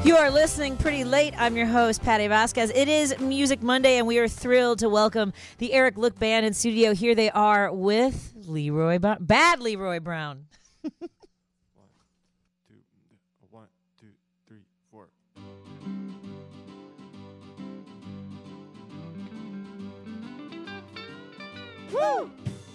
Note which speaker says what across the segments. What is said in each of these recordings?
Speaker 1: You are listening pretty late. I'm your host, Patty Vasquez. It is Music Monday, and we are thrilled to welcome the Eric Look Band in studio. Here they are with Bad Leroy Brown.
Speaker 2: One, two, three, four.
Speaker 1: Woo!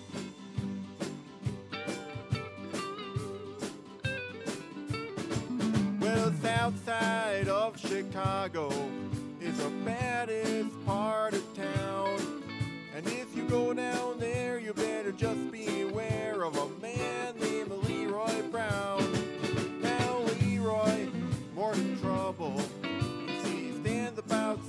Speaker 2: Well, the south side of Chicago is the baddest part of town. And if you go down there, you better just be aware of a man named Leroy Brown. Now Leroy, more than trouble. You see, he stands about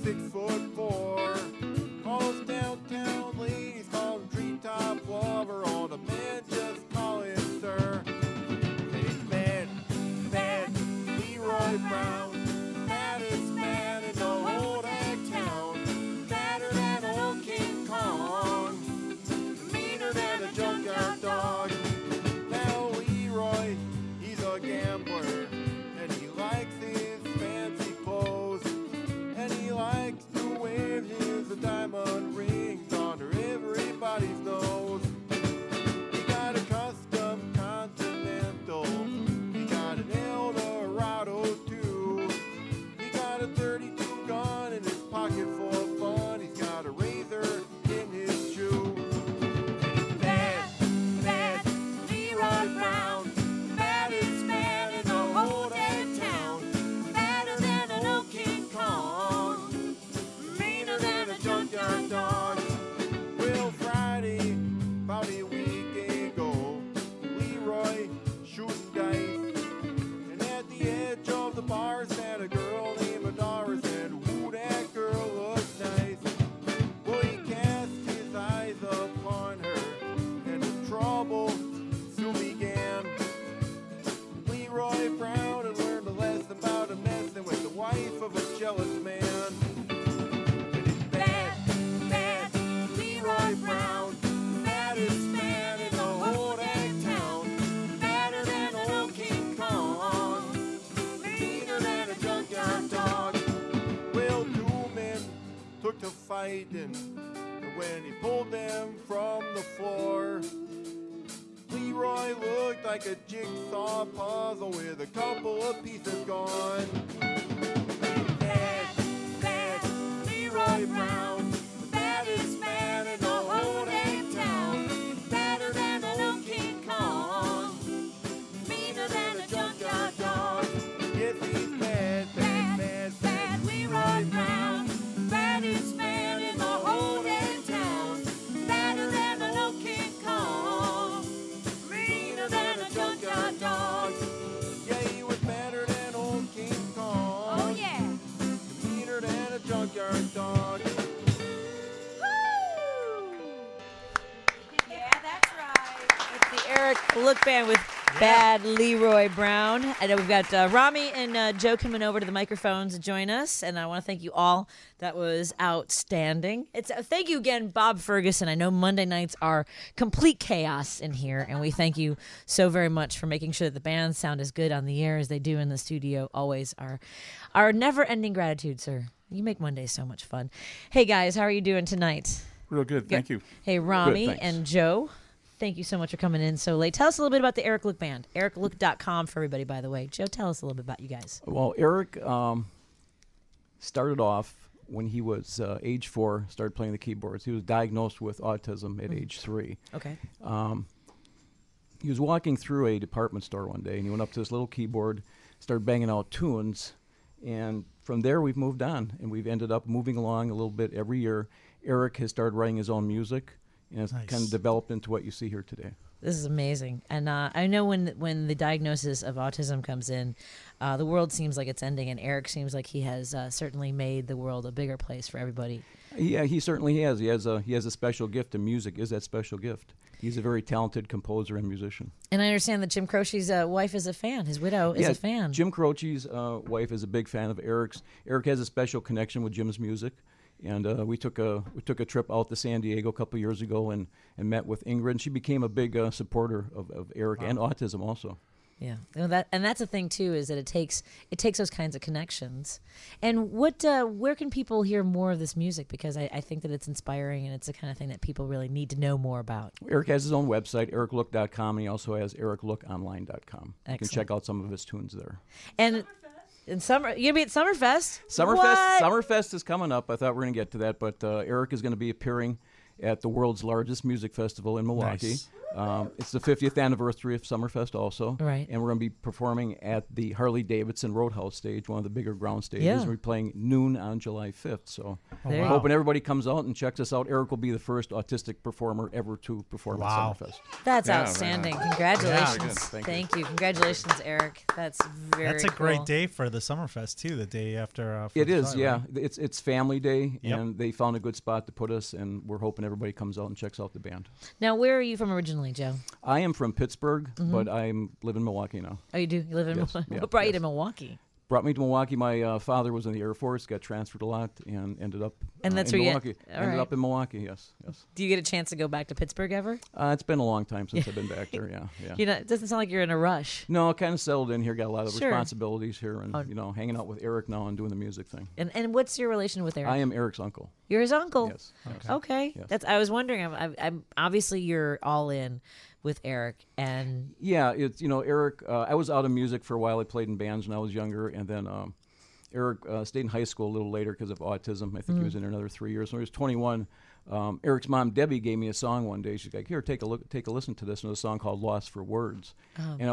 Speaker 2: 6'4". Calls downtown ladies, call him treetop lover. All the men just call him sir. He's bad, bad Leroy Brown, baddest man in the whole ag town. Badder than old King Kong, meaner than a junkyard dog. Now Leroy, he's a gambler, and he likes his fancy clothes, and he likes to wear his diamond rings under everybody's nose. He got a custom Continental, he got an Eldorado too. He got a 32 gun in his pocket full of fun. He's got a razor in his shoe. Bad, bad Leroy Brown, baddest man in the whole damn town. Badder than an old King Kong, meaner than a junkyard dog. Well, Friday, about a week ago, Leroy shooting dice, and at the edge of the bar sat a girl named Doris, and ooh, that girl looks nice. Well, he cast his eyes upon her, and the trouble soon began. Leroy Brown had learned a lesson about a messing with the wife of a jealous man. And he's bad, bad Leroy Brown, baddest man in the whole ag town. Badder than old King Kong, meaner than a junkyard dog. Well, two men took to fighting, and when he pulled them from the floor, Leroy looked like a jigsaw puzzle with a couple of pieces gone. Bad, bad Leroy Brown, the baddest man in the whole damn town. Badder than an old King Kong, meaner than a junkyard dog. Yes, he's bad, bad, bad, bad Leroy Brown, baddest man in the whole damn town. Badder than an old King Kong, meaner than a junkyard dog. Yeah, he was better than old King Kong.
Speaker 1: Oh, yeah.
Speaker 2: Meaner than a junkyard dog.
Speaker 1: Yeah, that's right. It's the Eric Look Band with Bad Leroy Brown. I know we've got Rami and Joe coming over to the microphones to join us, and I want to thank you all. That was outstanding. Thank you again, Bob Ferguson. I know Monday nights are complete chaos in here, and we thank you so very much for making sure that the bands sound as good on the air as they do in the studio. Always our never-ending gratitude, sir. You make Mondays so much fun. Hey, guys, how are you doing tonight?
Speaker 3: Real good, thank you.
Speaker 1: Hey, Rami
Speaker 3: Good, thanks.
Speaker 1: and Joe, thank you so much for coming in so late. Tell us a little bit about the Eric Look Band. EricLook.com for everybody, by the way. Joe, tell us a little bit about you guys.
Speaker 3: Well, Eric started off when he was age 4, started playing the keyboards. He was diagnosed with autism at age 3.
Speaker 1: Okay.
Speaker 3: He was walking through a department store one day, and he went up to this little keyboard, started banging out tunes, and from there we've moved on, and we've ended up moving along a little bit every year. Eric has started writing his own music, and it's kind of developed into what you see here today.
Speaker 1: This is amazing. And I know when the diagnosis of autism comes in, the world seems like it's ending, and Eric seems like he has certainly made the world a bigger place for everybody.
Speaker 3: Yeah, he certainly has. He has a special gift, and music is that special gift. He's a very talented composer and musician.
Speaker 1: And I understand that Jim Croce's wife is a fan. His widow is a fan.
Speaker 3: Jim Croce's wife is a big fan of Eric's. Eric has a special connection with Jim's music. And we took a trip out to San Diego a couple years ago and met with Ingrid. And she became a big supporter of Eric and autism also.
Speaker 1: Yeah, that's the thing too, is that it takes those kinds of connections. And where can people hear more of this music? Because I think that it's inspiring, and it's the kind of thing that people really need to know more about.
Speaker 3: Eric has his own website, ericlook.com, and he also has ericlookonline.com. You can check out some of his tunes there.
Speaker 1: And in summer, you're gonna be at Summerfest.
Speaker 3: Summerfest is coming up. I thought we were gonna get to that, but Eric is going to be appearing at the world's largest music festival in Milwaukee.
Speaker 4: Nice.
Speaker 3: It's the 50th anniversary of Summerfest also.
Speaker 1: Right.
Speaker 3: And we're going to be performing at the Harley-Davidson Roadhouse stage, one of the bigger ground stages.
Speaker 1: Yeah.
Speaker 3: And we're playing noon on July 5th. So
Speaker 1: There you
Speaker 3: I'm
Speaker 1: go.
Speaker 3: hoping everybody comes out and checks us out. Eric will be the first autistic performer ever to perform
Speaker 4: Wow.
Speaker 3: at Summerfest.
Speaker 1: That's
Speaker 5: Yeah,
Speaker 1: outstanding.
Speaker 5: right on.
Speaker 1: Congratulations.
Speaker 3: Yeah, good. Thank you.
Speaker 1: Thank you. Congratulations, Eric. That's very
Speaker 4: That's a great
Speaker 1: cool.
Speaker 4: day for the Summerfest too. The day after.
Speaker 3: It
Speaker 4: 4th of
Speaker 3: is,
Speaker 4: July,
Speaker 3: yeah.
Speaker 4: right?
Speaker 3: It's family day,
Speaker 4: Yep.
Speaker 3: and they found a good spot to put us, and we're hoping everybody comes out and checks out the band.
Speaker 1: Now, where are you from originally, Joe?
Speaker 3: I am from Pittsburgh, but I live in Milwaukee now.
Speaker 1: Oh, you do? You live in
Speaker 3: Yes,
Speaker 1: Milwaukee?
Speaker 3: yeah,
Speaker 1: What brought you to
Speaker 3: yes.
Speaker 1: Milwaukee?
Speaker 3: Brought me to Milwaukee. My father was in the Air Force, got transferred a lot, and ended up
Speaker 1: And that's
Speaker 3: in
Speaker 1: where you-
Speaker 3: Milwaukee.
Speaker 1: all
Speaker 3: Ended
Speaker 1: right.
Speaker 3: up in Milwaukee, yes.
Speaker 1: Do you get a chance to go back to Pittsburgh ever?
Speaker 3: It's been a long time since I've been back there, yeah.
Speaker 1: It doesn't sound like you're in a rush.
Speaker 3: No, I kind of settled in here, got a lot of
Speaker 1: Sure.
Speaker 3: responsibilities here, and,
Speaker 1: Oh.
Speaker 3: hanging out with Eric now and doing the music thing.
Speaker 1: And what's your relation with Eric?
Speaker 3: I am Eric's uncle.
Speaker 1: You're his uncle.
Speaker 3: Yes. yes.
Speaker 1: Okay.
Speaker 3: Yes.
Speaker 1: I was wondering. I'm obviously you're all in with Eric, and
Speaker 3: Yeah, it's Eric. I was out of music for a while. I played in bands when I was younger, and then Eric stayed in high school a little later because of autism. I think he was in there another 3 years. When he was 21, Eric's mom Debbie gave me a song one day. She's like, "Here, take a listen to this." And it was a song called "Lost for Words." And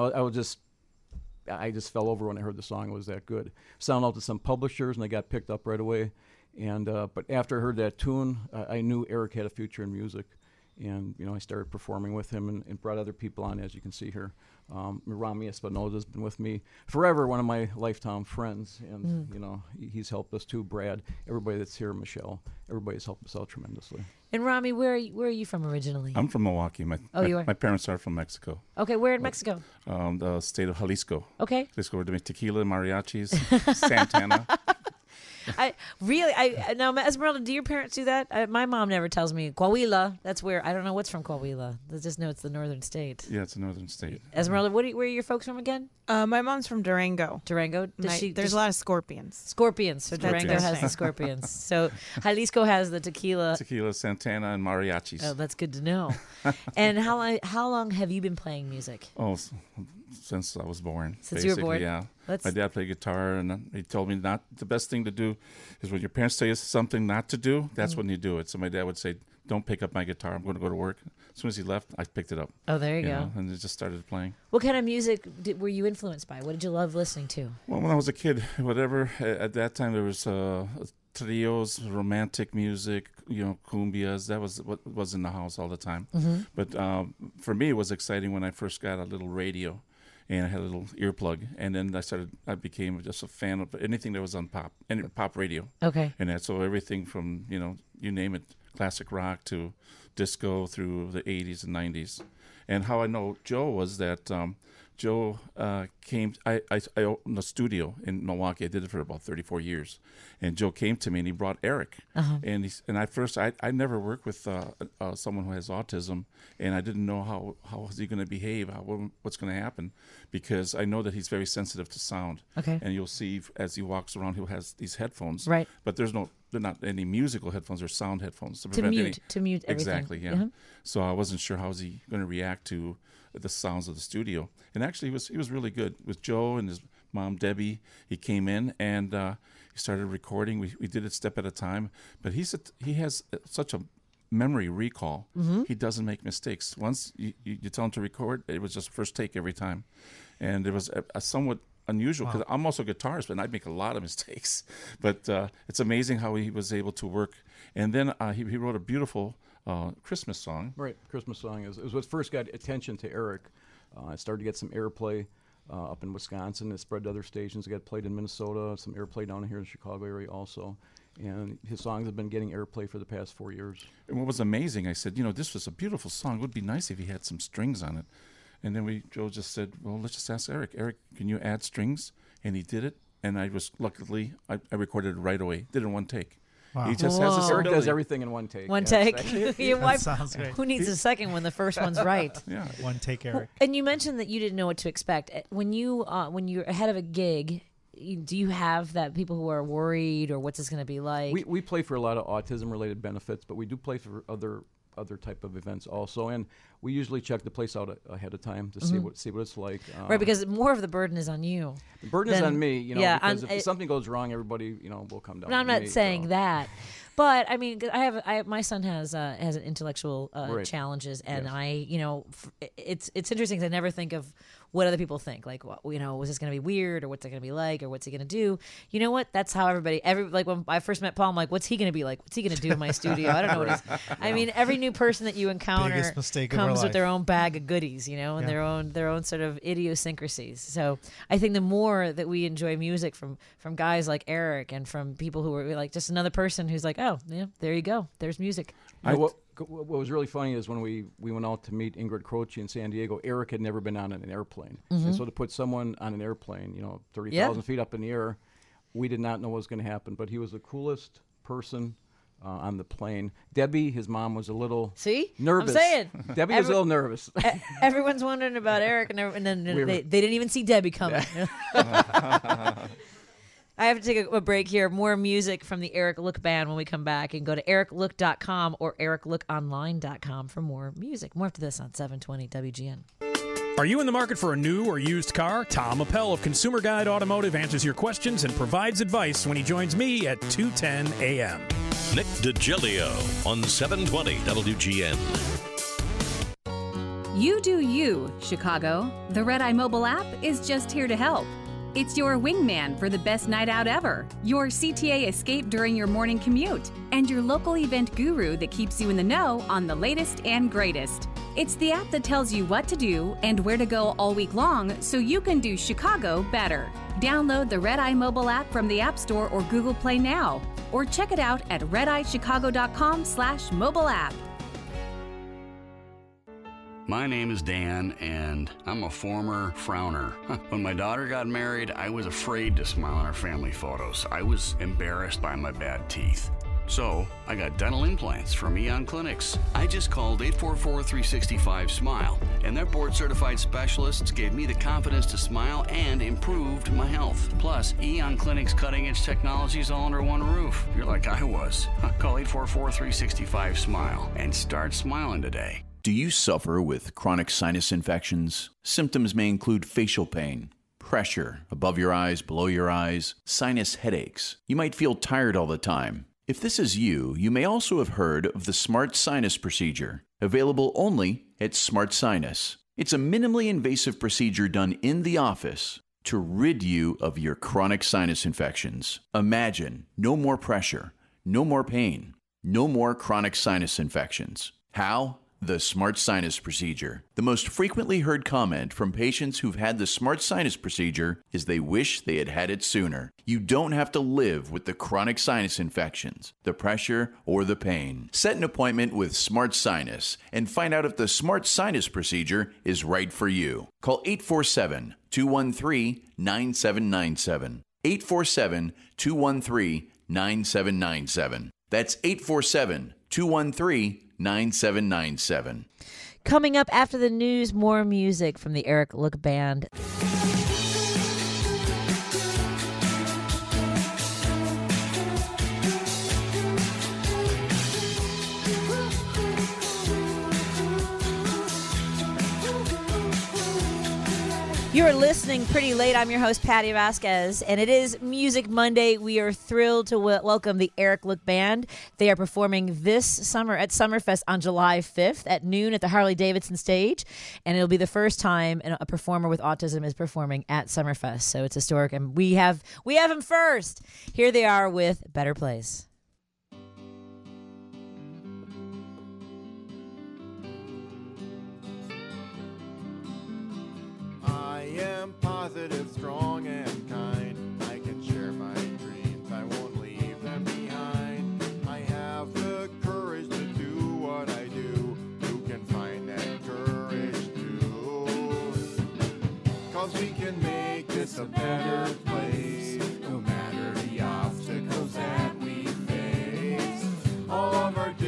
Speaker 3: I just fell over when I heard the song. It was that good. Sound out to some publishers, and I got picked up right away. And but after I heard that tune, I knew Eric had a future in music. And I started performing with him and brought other people on, as you can see here. Rami Espinosa has been with me forever, one of my lifetime friends, and he's helped us too. Brad, everybody that's here, Michelle, everybody's helped us out tremendously.
Speaker 1: and Rami, where are you from originally?
Speaker 5: I'm from Milwaukee.
Speaker 1: You are?
Speaker 5: My parents are from Mexico,
Speaker 1: Okay, where in Mexico?
Speaker 5: the state of Jalisco.
Speaker 1: Okay.
Speaker 5: Jalisco, we're doing tequila, mariachis, Santana.
Speaker 1: Now, Esmeralda, do your parents do that? My mom never tells me Coahuila. That's where I don't know what's from Coahuila. I just know it's the northern state.
Speaker 5: Yeah, it's a northern state.
Speaker 1: Esmeralda, where are your folks from again?
Speaker 6: My mom's from Durango.
Speaker 1: Durango.
Speaker 6: There's a lot of scorpions.
Speaker 1: Scorpions. So
Speaker 6: That's
Speaker 1: Durango
Speaker 6: their
Speaker 1: has the
Speaker 6: thing.
Speaker 1: scorpions. So Jalisco has the tequila.
Speaker 5: Tequila, Santana, and mariachis.
Speaker 1: Oh, that's good to know. And how long have you been playing music?
Speaker 5: Since I was born.
Speaker 1: Since you were
Speaker 5: basically,
Speaker 1: born?
Speaker 5: Yeah.
Speaker 1: Let's-
Speaker 5: My dad played guitar, and he told me not the best thing to do is when your parents tell you something not to do, that's when you do it. So my dad would say, "Don't pick up my guitar. I'm going to go to work." As soon as he left, I picked it up.
Speaker 1: Oh, there you go.
Speaker 5: know, and it just started playing.
Speaker 1: What kind of music were you influenced by? What did you love listening to?
Speaker 5: Well, when I was a kid, whatever, at that time there was trios, romantic music, cumbias. That was what was in the house all the time. But for me, it was exciting when I first got a little radio, and I had a little earplug, and then I became just a fan of anything that was on pop radio.
Speaker 1: Okay.
Speaker 5: And so everything from, you name it, classic rock to disco through the 80s and 90s. And how I know Joe was that Joe came, I opened a studio in Milwaukee. I did it for about 34 years. And Joe came to me and he brought Eric. And at first I never worked with someone who has autism, and I didn't know how is he going to behave, what's going to happen, because I know that he's very sensitive to sound.
Speaker 1: Okay.
Speaker 5: And you'll see as he walks around, he has these headphones.
Speaker 1: Right.
Speaker 5: But they're not any musical headphones, they're sound headphones.
Speaker 1: To
Speaker 5: prevent
Speaker 1: mute everything.
Speaker 5: Exactly, yeah. So I wasn't sure how was he going to react to the sounds of the studio. And actually he was really good. With Joe and his mom, Debbie, he came in and he started recording. We did it step at a time. But he has such a memory recall. He doesn't make mistakes. Once you tell him to record, it was just first take every time. And it was a somewhat unusual because I'm also a guitarist, but I make a lot of mistakes. But it's amazing how he was able to work. And then he wrote a beautiful Christmas song.
Speaker 3: Right, Christmas song is what first got attention to Eric. I started to get some airplay up in Wisconsin. It spread to other stations. It got played in Minnesota, some airplay down here in the Chicago area also. And his songs have been getting airplay for the past 4 years.
Speaker 5: And what was amazing, I said, this was a beautiful song. It would be nice if he had some strings on it. And then Joe just said, well, let's just ask Eric. Eric, can you add strings? And he did it. And luckily, I recorded it right away. Did it in one take. He just has this
Speaker 1: Whoa.
Speaker 3: Eric does
Speaker 5: ability.
Speaker 3: everything in one take.
Speaker 1: One
Speaker 3: Yeah,
Speaker 1: take.
Speaker 3: it's actually-
Speaker 1: Your wife-
Speaker 4: sounds great.
Speaker 1: Who needs a second when the first one's right?
Speaker 5: Yeah.
Speaker 4: One take, Eric.
Speaker 1: And you mentioned that you didn't know what to expect when you're ahead of a gig. Do you have that people who are worried or what's this going to be like?
Speaker 3: we play for a lot of autism-related benefits, but we do play for other type of events also, and we usually check the place out ahead of time to see what it's like.
Speaker 1: Right, because more of the burden is on you.
Speaker 3: The burden is
Speaker 1: then-
Speaker 3: on me,
Speaker 1: yeah,
Speaker 3: because
Speaker 1: on-
Speaker 3: if something goes wrong, everybody, will come down.
Speaker 1: No, I'm
Speaker 3: to
Speaker 1: not
Speaker 3: me,
Speaker 1: saying
Speaker 3: so.
Speaker 1: that, but I mean, 'cause my son has an intellectual
Speaker 3: Right.
Speaker 1: challenges, and
Speaker 3: Yes.
Speaker 1: it's interesting 'cause I never think of what other people think, like, was this going to be weird, or what's it going to be like, or what's he going to do? You know what? That's how like when I first met Paul, I'm like, what's he going to be like? What's he going to do in my studio? I don't know what he's. I mean, every new person that you encounter
Speaker 4: Biggest mistake of our
Speaker 1: comes with
Speaker 4: life.
Speaker 1: their own bag of goodies, and
Speaker 4: Yeah.
Speaker 1: their own sort of idiosyncrasies. So I think the more that we enjoy music from guys like Eric and from people who are like just another person who's like, oh, yeah, there you go, there's music.
Speaker 3: What was really funny is when we went out to meet Ingrid Croce in San Diego, Eric had never been on an airplane. And so to put someone on an airplane, 30,000 feet up in the air, we did not know what was going to happen. But he was the coolest person on the plane. Debbie, his mom, was a little
Speaker 1: See,
Speaker 3: nervous.
Speaker 1: I'm saying
Speaker 3: Debbie was a little nervous.
Speaker 1: everyone's wondering about Eric, and then they didn't even see Debbie coming. I have to take a break here. More music from the Eric Look Band when we come back, and go to ericlook.com or ericlookonline.com for more music. More after this on 720 WGN.
Speaker 7: Are you in the market for a new or used car? Tom Appel of Consumer Guide Automotive answers your questions and provides advice when he joins me at 2:10 a.m.
Speaker 8: Nick DiGilio on 720 WGN.
Speaker 9: You do you, Chicago. The Red Eye mobile app is just here to help. It's your wingman for the best night out ever, your CTA escape during your morning commute, and your local event guru that keeps you in the know on the latest and greatest. It's the app that tells you what to do and where to go all week long so you can do Chicago better. Download the Red Eye mobile app from the App Store or Google Play now, or check it out at redeyechicago.com/mobile app.
Speaker 10: My name is Dan, and I'm a former frowner. When my daughter got married, I was afraid to smile in our family photos. I was embarrassed by my bad teeth. So, I got dental implants from Eon Clinics. I just called 844-365-SMILE, and their board-certified specialists gave me the confidence to smile and improved my health. Plus, Eon Clinics' cutting-edge technology is all under one roof. You're like I was. Call 844-365-SMILE and start smiling today.
Speaker 11: Do you suffer with chronic sinus infections? Symptoms may include facial pain, pressure above your eyes, below your eyes, sinus headaches. You might feel tired all the time. If this is you, you may also have heard of the Smart Sinus procedure, available only at Smart Sinus. It's a minimally invasive procedure done in the office to rid you of your chronic sinus infections. Imagine no more pressure, no more pain, no more chronic sinus infections. How? The Smart Sinus procedure. The most frequently heard comment from patients who've had the Smart Sinus procedure is they wish they had had it sooner. You don't have to live with the chronic sinus infections, the pressure, or the pain. Set an appointment with Smart Sinus and find out if the Smart Sinus procedure is right for you. Call 847-213-9797. 847-213-9797. That's 847-213-9797.
Speaker 1: Coming up after the news, more music from the Eric Look Band. You're listening Pretty Late. I'm your host, Patty Vasquez, and it is Music Monday. We are thrilled to welcome the Eric Look Band. They are performing this summer at Summerfest on July 5th at noon at the Harley-Davidson stage, and it'll be the first time a performer with autism is performing at Summerfest, so it's historic, and we have them first. Here they are with Better Place.
Speaker 2: I am positive, strong, and kind. I can share my dreams, I won't leave them behind. I have the courage to do what I do. You can find that courage too. 'Cause we can make this a better place, no matter the obstacles that we face.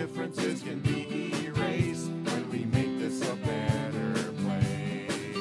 Speaker 2: differences can be erased when we make this a better place.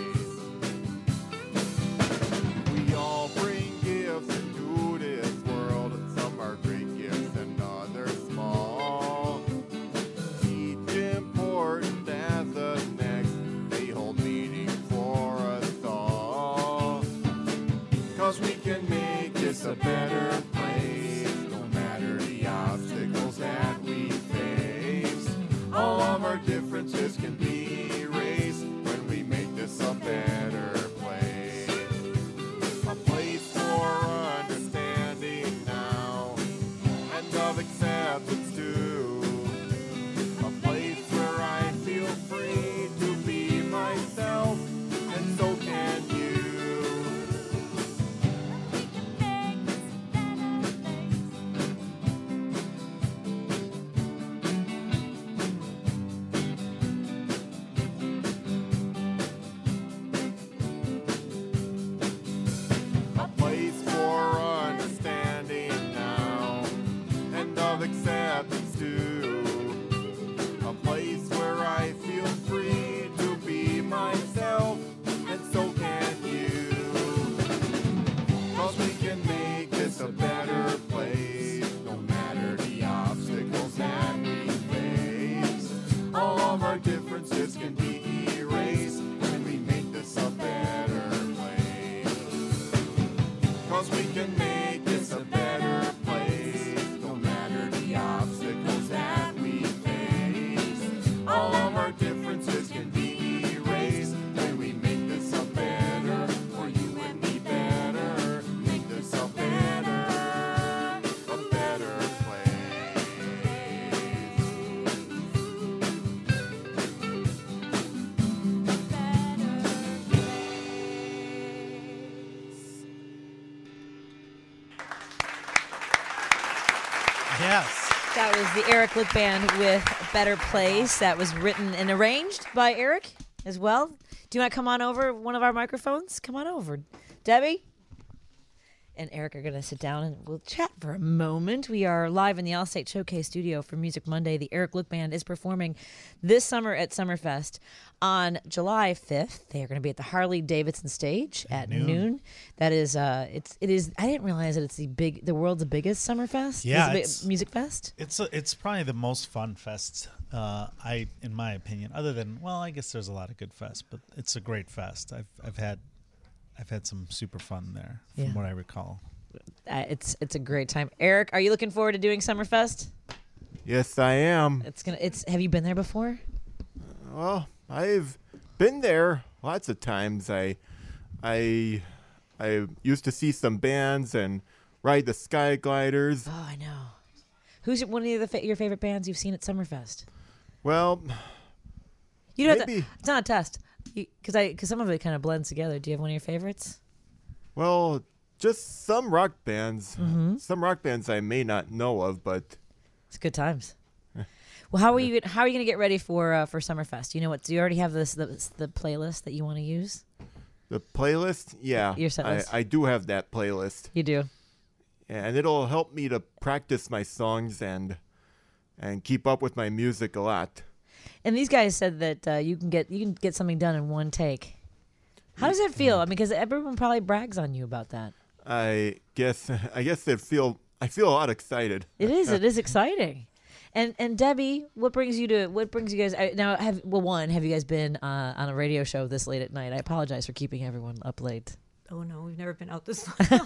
Speaker 2: We all bring gifts into this world, and some are great gifts and others small. Each important as the next, they hold meaning for us all. 'Cause we can make this a better place, no matter the obstacles that we face. All of our differences can be erased when we make this a better place. A place for understanding now, and of acceptance too. A place where I feel free to be myself, and so can you. A place for understanding now, and of acceptance too. A place where I feel free to be myself, and so can you. 'Cause we can make this a better place, no matter the obstacles that we face. All of our differences can be erased when we make this a better place. 'Cause we can make this a better place, no matter the obstacles that we face. All of our differences can be erased when we make this a better, for you and me better. Make this a better place.
Speaker 4: Yes.
Speaker 1: That was the Eric Look Band with Better Place. That was written and arranged by Eric as well. Do you want to come on over one of our microphones? Come on over. Debbie and Eric are going to sit down and we'll chat for a moment. We are live in the Allstate Showcase studio for Music Monday. The Eric Look Band is performing this summer at Summerfest on July 5th. They are going to be at the Harley Davidson stage at noon. That is, it is. I didn't realize that it's the world's biggest Summerfest.
Speaker 4: Yeah,
Speaker 1: it's a music fest.
Speaker 4: It's probably the most fun fest. In my opinion, other than, well, I guess there's a lot of good fests, but it's a great fest. I've had some super fun there from what I recall.
Speaker 1: It's a great time. Eric, are you looking forward to doing Summerfest?
Speaker 2: Yes, I am.
Speaker 1: Have you been there before?
Speaker 2: Well, I've been there lots of times. I used to see some bands and ride the Sky Gliders.
Speaker 1: Oh, I know. Who's one of your favorite bands you've seen at Summerfest?
Speaker 2: Well,
Speaker 1: you don't
Speaker 2: maybe.
Speaker 1: it's not a test, because some of it kind of blends together. Do you have one of your favorites?
Speaker 2: Well, just some rock bands.
Speaker 1: Mm-hmm.
Speaker 2: Some rock bands I may not know of, but
Speaker 1: it's good times. Well, how are you going to get ready for Summerfest? You know what? Do you already have the playlist that you want to use?
Speaker 2: The playlist? Yeah.
Speaker 1: Your set list?
Speaker 2: I do have that playlist.
Speaker 1: You do.
Speaker 2: And it'll help me to practice my songs and keep up with my music a lot.
Speaker 1: And these guys said that you can get something done in one take. How does it feel? I mean, because everyone probably brags on you about that.
Speaker 2: I guess I feel a lot excited.
Speaker 1: It is exciting. And Debbie, what brings you guys now? Have you guys been on a radio show this late at night? I apologize for keeping everyone up late.
Speaker 6: Oh no, we've never been out this late.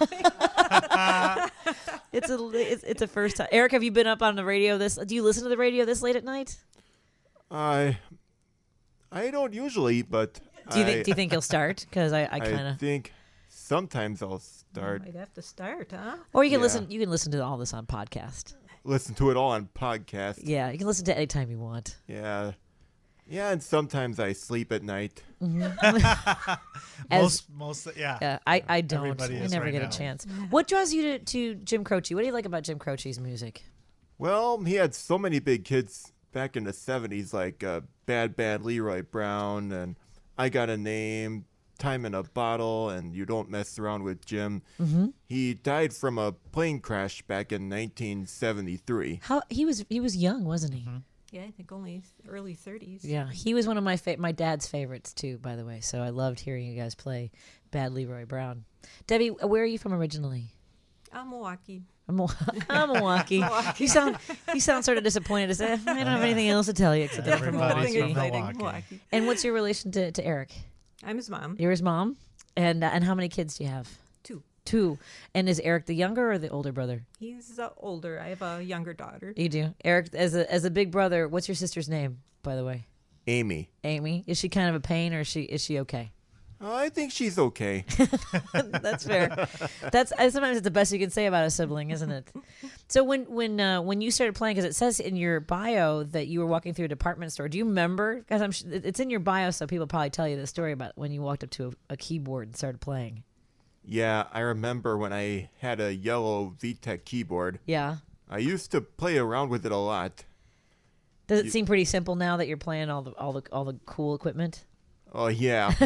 Speaker 1: It's a first time. Eric, have you been up on the radio do you listen to the radio this late at night?
Speaker 2: I don't usually, but
Speaker 1: do you think you'll start? Because I kind of
Speaker 2: think sometimes I'll start.
Speaker 6: Might have to start, huh?
Speaker 1: Or you can listen. You can listen to all this on podcast.
Speaker 2: Listen to it all on podcast.
Speaker 1: Yeah, you can listen to it anytime you want.
Speaker 2: Yeah, and sometimes I sleep at night.
Speaker 1: Mm-hmm.
Speaker 4: most yeah.
Speaker 1: I don't. I never
Speaker 4: right
Speaker 1: get
Speaker 4: now.
Speaker 1: a chance. What draws you to Jim Croce? What do you like about Jim Croce's music?
Speaker 2: Well, he had so many big hits back in the 70s, like Bad Bad Leroy Brown and I Got a Name, Time in a Bottle, and You Don't Mess Around with Jim.
Speaker 1: Mm-hmm.
Speaker 2: He died from a plane crash back in 1973.
Speaker 1: He was young, wasn't he?
Speaker 6: Yeah, I think only early 30s.
Speaker 1: Yeah, he was one of my dad's favorites too, by the way. So I loved hearing you guys play Bad Leroy Brown. Debbie, where are you from originally?
Speaker 6: Milwaukee.
Speaker 1: Milwaukee. You sound sort of disappointed. To say, I don't have anything else to tell you except I'm from
Speaker 4: Everybody's
Speaker 1: Milwaukee.
Speaker 4: from Milwaukee.
Speaker 1: And what's your relation to Eric?
Speaker 6: I'm his mom.
Speaker 1: You're his mom, and how many kids do you have? Two. And is Eric the younger or the older brother?
Speaker 6: He's older. I have a younger daughter.
Speaker 1: You do. Eric, as a big brother, what's your sister's name, by the way?
Speaker 2: Amy.
Speaker 1: Amy. Is she kind of a pain, or is she okay?
Speaker 2: I think she's okay.
Speaker 1: That's fair. Sometimes it's the best you can say about a sibling, isn't it? So when you started playing, because it says in your bio that you were walking through a department store. Do you remember? Because it's in your bio, so people probably tell you the story about when you walked up to a keyboard and started playing.
Speaker 2: Yeah, I remember when I had a yellow VTech keyboard.
Speaker 1: Yeah.
Speaker 2: I used to play around with it a lot.
Speaker 1: Does it seem pretty simple now that you're playing all the cool equipment?
Speaker 2: Oh yeah.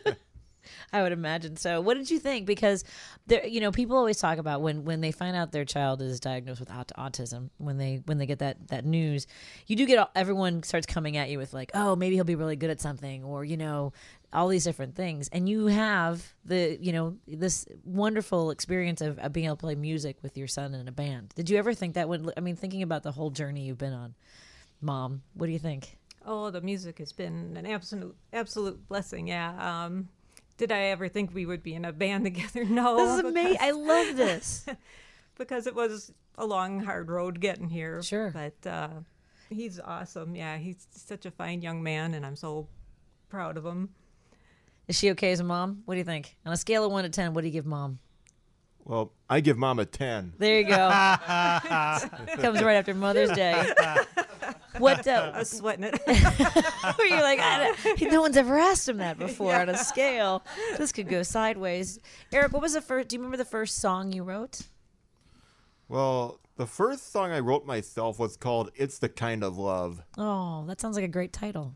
Speaker 1: I would imagine so. What did you think? Because people always talk about when they find out their child is diagnosed with autism, when they get that news, you do get everyone starts coming at you with like, oh, maybe he'll be really good at something, or all these different things. And you have this wonderful experience of being able to play music with your son in a band. Did you ever think that thinking about the whole journey you've been on, Mom, what do you think?
Speaker 6: Oh, the music has been an absolute blessing. Yeah. Did I ever think we would be in a band together? No.
Speaker 1: This is amazing. I love this.
Speaker 6: Because it was a long, hard road getting here.
Speaker 1: Sure.
Speaker 6: But he's awesome. Yeah, he's such a fine young man, and I'm so proud of him.
Speaker 1: Is she okay as a mom? What do you think? On a scale of 1 to 10, what do you give Mom?
Speaker 2: Well, I give Mom a 10.
Speaker 1: There you go. Comes right after Mother's Day. What?
Speaker 6: I was sweating it.
Speaker 1: Where you're like, no one's ever asked him that before on a scale. This could go sideways. Eric, what was the first? Do you remember the first song you wrote?
Speaker 2: Well, the first song I wrote myself was called "It's the Kind of Love."
Speaker 1: Oh, that sounds like a great title.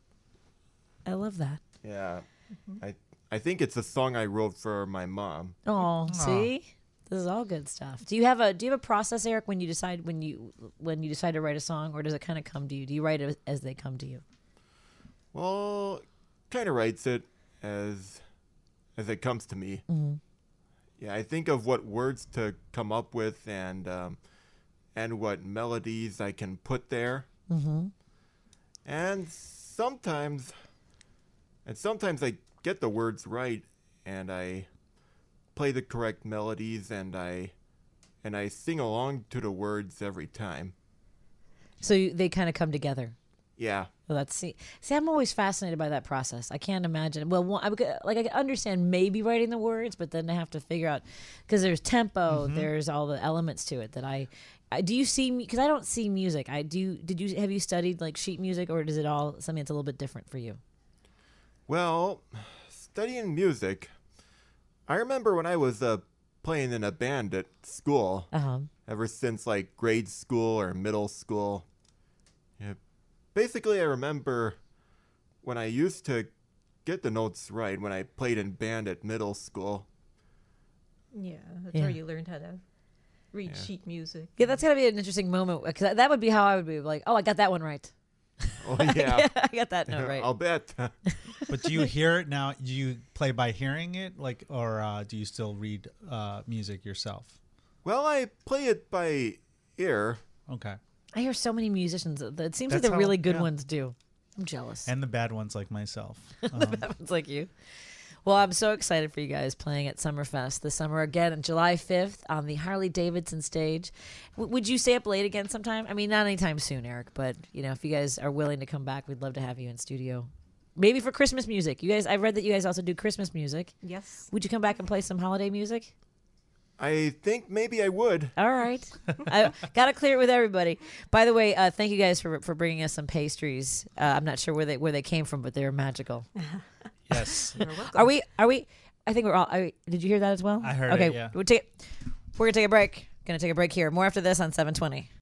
Speaker 1: I love that.
Speaker 2: Yeah, I think it's a song I wrote for my mom.
Speaker 1: Oh, see, this is all good stuff. Do you have a process, Eric, when you decide to write a song, or does it kind of come to you? Do you write it as they come to you?
Speaker 2: Well, kind of writes it as it comes to me.
Speaker 1: Mm-hmm.
Speaker 2: Yeah, I think of what words to come up with and what melodies I can put there.
Speaker 1: Mm-hmm.
Speaker 2: And sometimes I get the words right, and I play the correct melodies, and I sing along to the words every time.
Speaker 1: So they kind of come together.
Speaker 2: Yeah.
Speaker 1: Well, see, I'm always fascinated by that process. I can't imagine. Well, I can understand maybe writing the words, but then I have to figure out, because there's tempo, there's all the elements to it that I do. You see, because I don't see music. Have you studied like sheet music, or is it all something that's a little bit different for you?
Speaker 2: Well, studying music, I remember when I was playing in a band at school. Ever since like grade school or middle school. Yeah. Basically, I remember when I used to get the notes right when I played in band at middle school.
Speaker 6: Yeah, that's where you learned how to read sheet music.
Speaker 1: Yeah, that's got to be an interesting moment, because that would be how I would be like, oh, I got that one right.
Speaker 2: Oh, yeah.
Speaker 1: I got that note right.
Speaker 2: I'll bet.
Speaker 4: But do you hear it now? Do you play by hearing it, or do you still read music yourself?
Speaker 2: Well, I play it by ear.
Speaker 4: Okay.
Speaker 1: I hear so many musicians. It seems like the really good ones do. I'm jealous.
Speaker 4: And the bad ones like myself.
Speaker 1: The bad ones like you. Well, I'm so excited for you guys playing at Summerfest this summer again on July 5th on the Harley-Davidson stage. Would you stay up late again sometime? I mean, not anytime soon, Eric, but if you guys are willing to come back, we'd love to have you in studio. Maybe for Christmas music. You guys, I've read that you guys also do Christmas music.
Speaker 6: Yes.
Speaker 1: Would you come back and play some holiday music?
Speaker 2: I think maybe I would.
Speaker 1: All right. I got to clear it with everybody. By the way, thank you guys for bringing us some pastries. I'm not sure where they came from, but they're magical.
Speaker 4: Yes.
Speaker 6: You're welcome.
Speaker 1: Are we? I think we're all. Did you hear that as well?
Speaker 4: I heard
Speaker 1: it.
Speaker 4: it, yeah.
Speaker 1: We're going to take a break. Going to take a break here. More after this on 720.